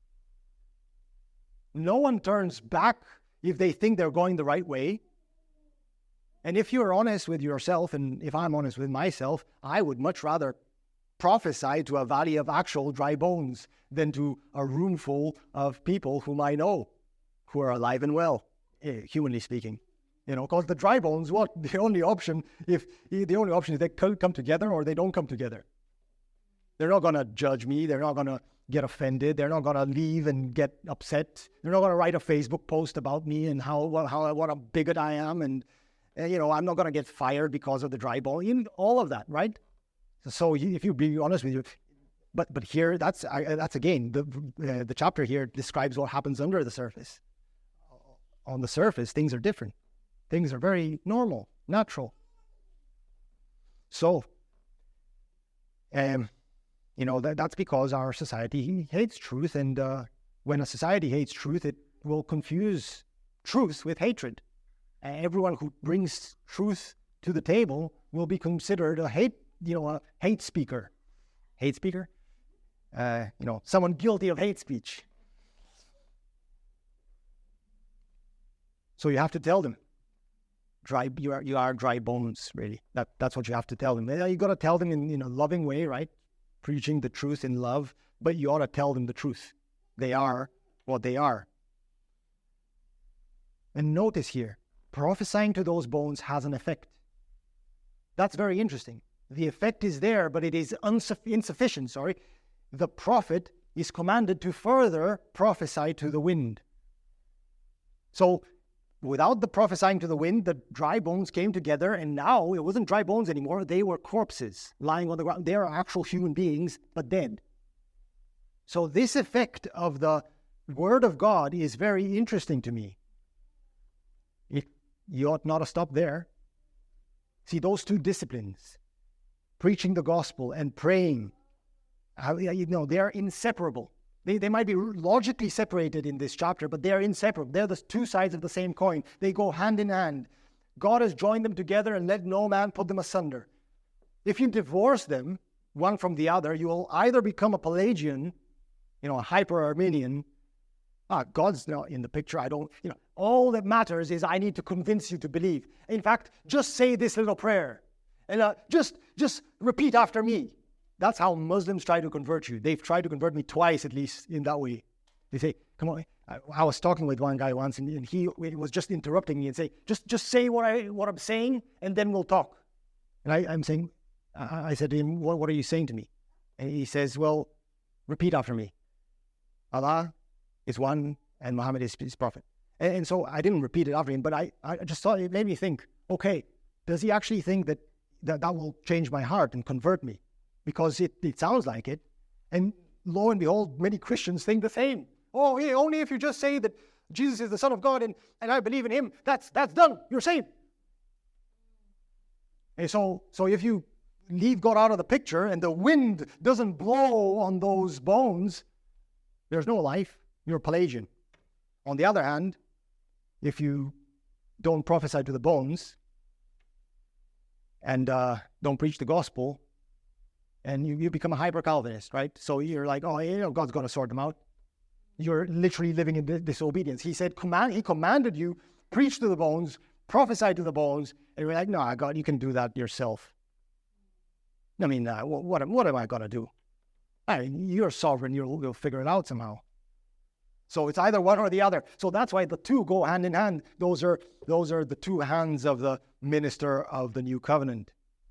A: No one turns back if they think they're going the right way. And if you're honest with yourself, and if I'm honest with myself, I would much rather prophesy to a valley of actual dry bones than to a room full of people whom I know who are alive and well, humanly speaking. Because the dry bones, the only option is they come together or they don't come together. They're not going to judge me. They're not going to get offended. They're not going to leave and get upset. They're not going to write a Facebook post about me and what a bigot I am. And I'm not going to get fired because of the dry bone. All of that, right? So if you be honest with you, but here, that's again, the chapter here describes what happens under the surface. On the surface, things are different. Things are very normal, natural. So, that's because our society hates truth, and when a society hates truth, it will confuse truth with hatred. Everyone who brings truth to the table will be considered a hate speaker. Hate speaker? Someone guilty of hate speech. So you have to tell them, you are dry bones, really. That's what you have to tell them. You got to tell them in a loving way, right? Preaching the truth in love, but you ought to tell them the truth. They are what they are. And notice here, prophesying to those bones has an effect. That's very interesting. The effect is there, but it is insufficient. The prophet is commanded to further prophesy to the wind. So, without the prophesying to the wind, the dry bones came together, and now it wasn't dry bones anymore. They were corpses lying on the ground. They are actual human beings, but dead. So this effect of the Word of God is very interesting to me. You ought not to stop there. See, those two disciplines, preaching the gospel and praying, they are inseparable. They might be logically separated in this chapter, but they're inseparable. They're the two sides of the same coin. They go hand in hand. God has joined them together and let no man put them asunder. If you divorce them, one from the other, you will either become a Pelagian, a hyper-Arminian. God's not in the picture. All that matters is I need to convince you to believe. In fact, just say this little prayer. And just repeat after me. That's how Muslims try to convert you. They've tried to convert me twice, at least, in that way. They say, come on. I was talking with one guy once, and he was just interrupting me and say, just say what I'm saying, and then we'll talk. And I'm saying, I said to him, what are you saying to me? And he says, well, repeat after me. Allah is one, and Muhammad is his prophet. And so I didn't repeat it after him, but I just thought, it made me think, okay, does he actually think that will change my heart and convert me? Because it sounds like it. And lo and behold, many Christians think the same. Oh, yeah, only if you just say that Jesus is the Son of God and I believe in him, that's done. You're saved. And so if you leave God out of the picture and the wind doesn't blow on those bones, there's no life. You're Pelagian. On the other hand, if you don't prophesy to the bones and don't preach the gospel, and you become a hyper-Calvinist, right? So you're like, God's going to sort them out. You're literally living in disobedience. He said, He commanded you, preach to the bones, prophesy to the bones, and you're like, no, God, you can do that yourself. I mean, what am I going to do? You're sovereign. You'll figure it out somehow. So it's either one or the other. So that's why the two go hand in hand. Those are the two hands of the minister of the new covenant.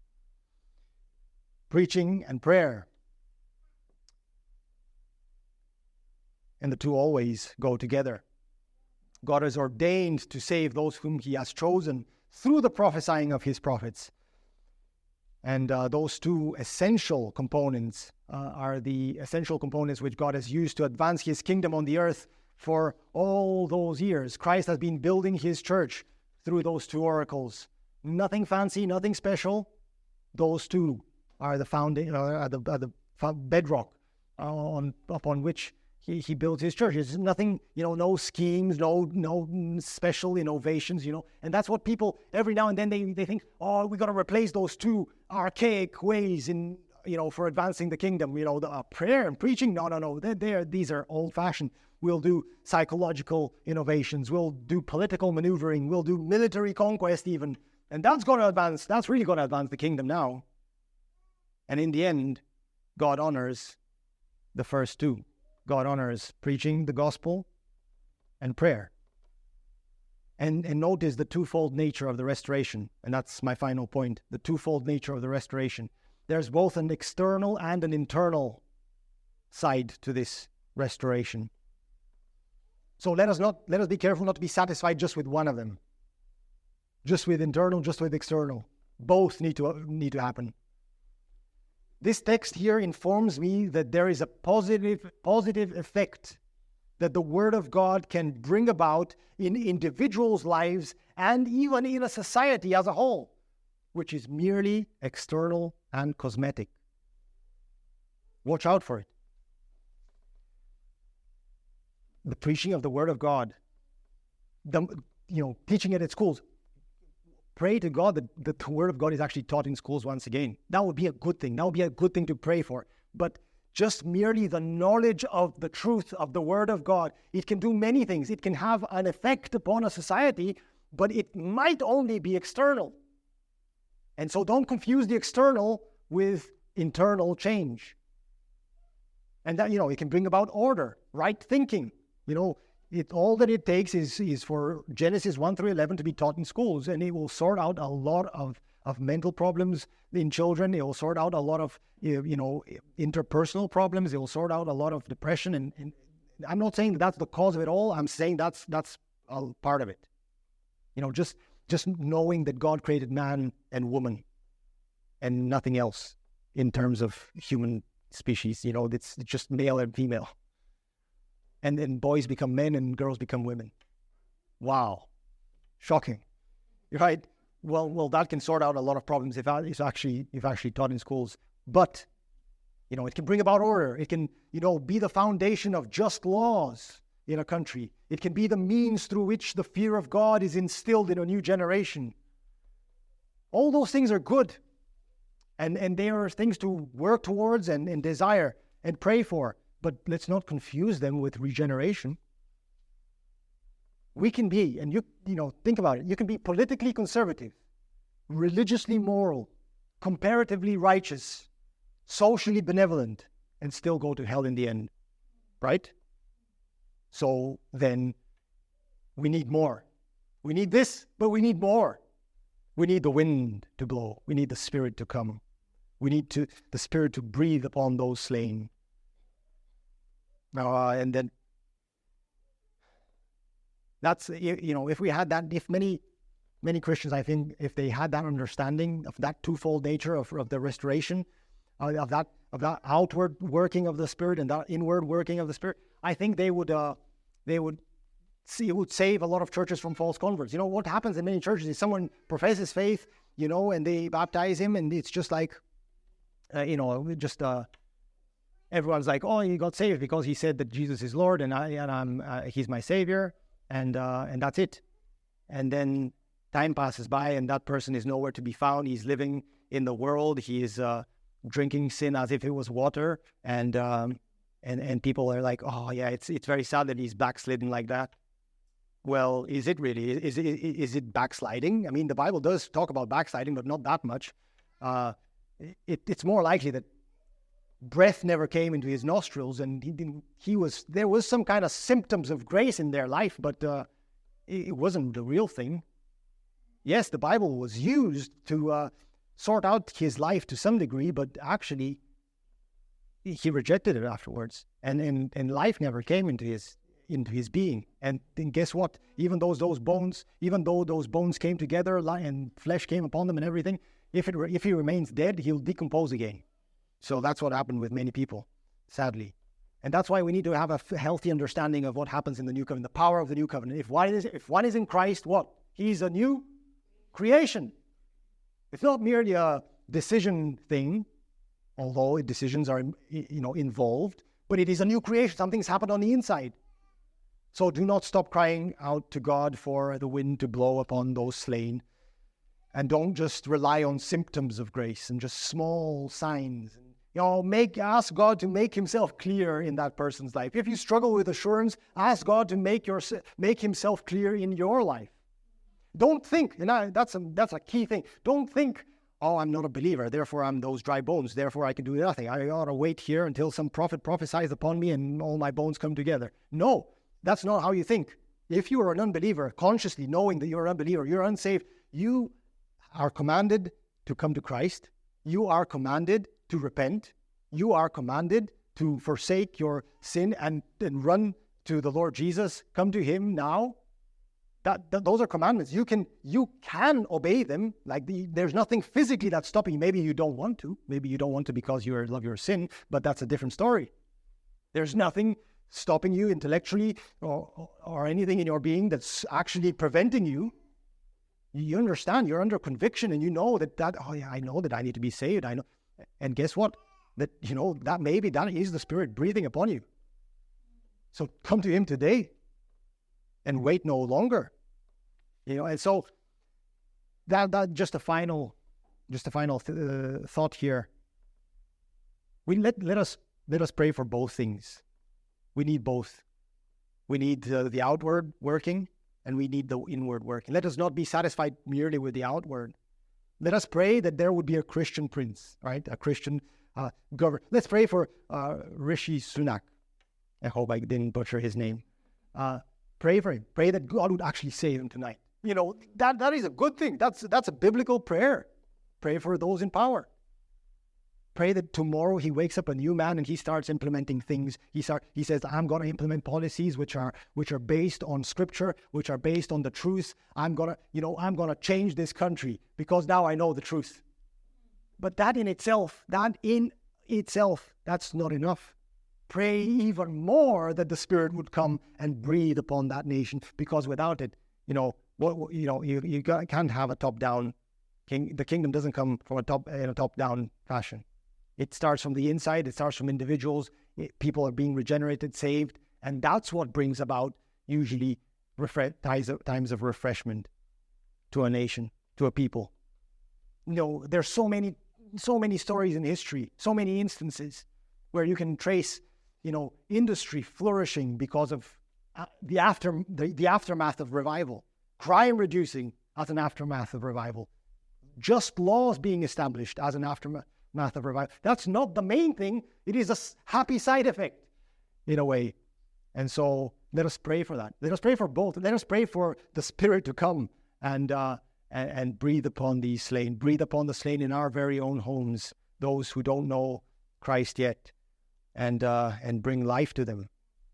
A: Preaching and prayer. And the two always go together. God has ordained to save those whom he has chosen through the prophesying of his prophets. And those two essential components are the essential components which God has used to advance his kingdom on the earth for all those years. Christ has been building his church through those two oracles. Nothing fancy, nothing special. Those two are the foundation, the bedrock upon which he builds his church. It's nothing, no schemes, no special innovations, And that's what people, every now and then they think, we got to replace those two archaic ways for advancing the kingdom. The prayer and preaching, no. These are old-fashioned. We'll do psychological innovations. We'll do political maneuvering. We'll do military conquest even. And that's really going to advance the kingdom now. And in the end, God honors the first two. God honors preaching the gospel and prayer. And notice the twofold nature of the restoration. And that's my final point. The twofold nature of the restoration. There's both an external and an internal side to this restoration. So let us be careful not to be satisfied just with one of them. Just with internal, just with external. Both need to happen. This text here informs me that there is a positive effect that the Word of God can bring about in individuals' lives and even in a society as a whole, which is merely external and cosmetic. Watch out for it. The preaching of the Word of God, teaching it at schools. Pray to God that the Word of God is actually taught in schools once again. That would be a good thing. That would be a good thing to pray for. But just merely the knowledge of the truth of the Word of God, it can do many things. It can have an effect upon a society, but it might only be external. And so don't confuse the external with internal change. And that, it can bring about order, right thinking. All that it takes is for Genesis 1 through 11 to be taught in schools, and it will sort out a lot of mental problems in children. It will sort out a lot of interpersonal problems. It will sort out a lot of depression. And I'm not saying that's the cause of it all. I'm saying that's a part of it. Just knowing that God created man and woman and nothing else in terms of human species. It's just male and female. And then boys become men and girls become women. Wow. Shocking. Right? Well, that can sort out a lot of problems if actually taught in schools. But, it can bring about order. It can, be the foundation of just laws in a country. It can be the means through which the fear of God is instilled in a new generation. All those things are good. And they are things to work towards and desire and pray for. But let's not confuse them with regeneration. We can be, and think about it, you can be politically conservative, religiously moral, comparatively righteous, socially benevolent, and still go to hell in the end. Right? So then we need more. We need this, but we need more. We need the wind to blow. We need the Spirit to come. We need the Spirit to breathe upon those slain. And then that's, if we had that, if many Christians, I think, if they had that understanding of that twofold nature of the restoration, of that outward working of the Spirit and that inward working of the Spirit, I think they would save a lot of churches from false converts. What happens in many churches is someone professes faith, and they baptize him, and it's just like, everyone's like, oh, he got saved because he said that Jesus is Lord and he's my Savior, and that's it. And then time passes by and that person is nowhere to be found. He's living in the world. He is drinking sin as if it was water, and people are like, oh yeah, it's very sad that he's backslidden like that. Well, is it really? Is it backsliding? I mean, the Bible does talk about backsliding, but not that much. It's more likely that breath never came into his nostrils, and there was some kind of symptoms of grace in their life, but it wasn't the real thing. Yes, the Bible was used to sort out his life to some degree, but actually he rejected it afterwards, and life never came into his being. And then guess what? Even though those bones came together and flesh came upon them and everything, if he remains dead, he'll decompose again. So that's what happened with many people, sadly. And that's why we need to have a healthy understanding of what happens in the new covenant, the power of the new covenant. If one is in Christ, what? He's a new creation. It's not merely a decision thing, although decisions are involved, but it is a new creation. Something's happened on the inside. So do not stop crying out to God for the wind to blow upon those slain. And don't just rely on symptoms of grace and just small signs. Ask God to make himself clear in that person's life. If you struggle with assurance, ask God to make himself clear in your life. Don't think, and that's a key thing. Don't think, oh, I'm not a believer, therefore I'm those dry bones, therefore I can do nothing. I ought to wait here until some prophet prophesies upon me and all my bones come together. No, that's not how you think. If you are an unbeliever, consciously knowing that you're an unbeliever, you're unsaved, you are commanded to come to Christ. You are commanded to repent. You are commanded to forsake your sin and run to the Lord Jesus. Come to him now. Those are commandments. You can obey them. There's nothing physically that's stopping you. Maybe you don't want to. Maybe you don't want to because you love your sin, but that's a different story. There's nothing stopping you intellectually or anything in your being that's actually preventing you. You understand, you're under conviction, and you know I know that I need to be saved. I know. And guess what? That maybe that is the Spirit breathing upon you. So come to him today and wait no longer. And so that just a final thought here. Let us pray for both things. We need both. We need the outward working, and we need the inward working. Let us not be satisfied merely with the outward. Let us pray that there would be a Christian prince, right? A Christian governor. Let's pray for Rishi Sunak. I hope I didn't butcher his name. Pray for him. Pray that God would actually save him tonight. That is a good thing. That's a biblical prayer. Pray for those in power. Pray that tomorrow he wakes up a new man and he starts implementing things. He says, I'm going to implement policies which are based on Scripture, which are based on the truth. I'm going to change this country because now I know the truth. But that in itself, that's not enough. Pray even more that the Spirit would come and breathe upon that nation, because without it, you can't have a top-down king. The kingdom doesn't come from in a top-down fashion. It starts from the inside. It starts from individuals. People are being regenerated, saved, and that's what brings about usually times of refreshment to a nation, to a people. There's so many stories in history, so many instances where you can trace, industry flourishing because of the aftermath of revival, crime reducing as an aftermath of revival, just laws being established as an aftermath of revival. That's not the main thing. It is a happy side effect in a way. And so let us pray for that. Let us pray for both. Let us pray for the Spirit to come and breathe upon these slain. Breathe upon the slain in our very own homes, those who don't know Christ yet, and bring life to them.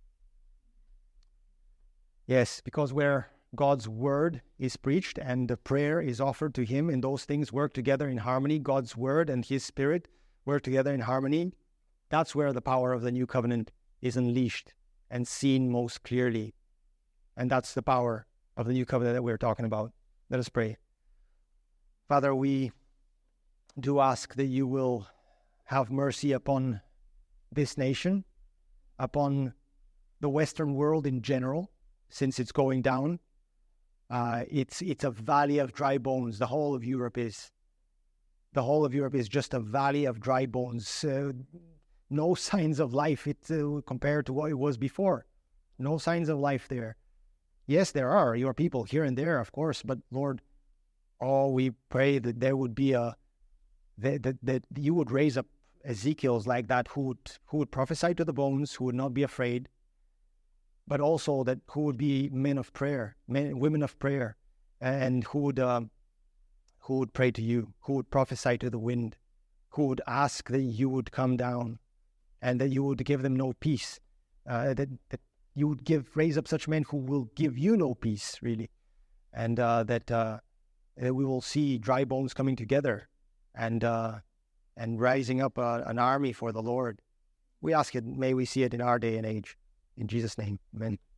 A: Yes, because where God's word is preached and the prayer is offered to him, and those things work together in harmony, God's word and his Spirit work together in harmony, that's where the power of the new covenant is unleashed and seen most clearly. And that's the power of the new covenant that we're talking about. Let us pray. Father, we do ask that you will have mercy upon this nation, upon the Western world in general, since it's going down. It's a valley of dry bones. The whole of Europe is just a valley of dry bones. No signs of life compared to what it was before. No signs of life there. Yes, there are your people here and there, of course, but Lord, we pray that there would be that you would raise up Ezekiels like that who would prophesy to the bones, who would not be afraid, but also who would be men of prayer, women of prayer, and who would pray to you, who would prophesy to the wind, who would ask that you would come down, and that you would give them no peace, that you would raise up such men who will give you no peace, really, and that we will see dry bones coming together, and rising up an army for the Lord. We ask it, may we see it in our day and age. In Jesus' name, amen.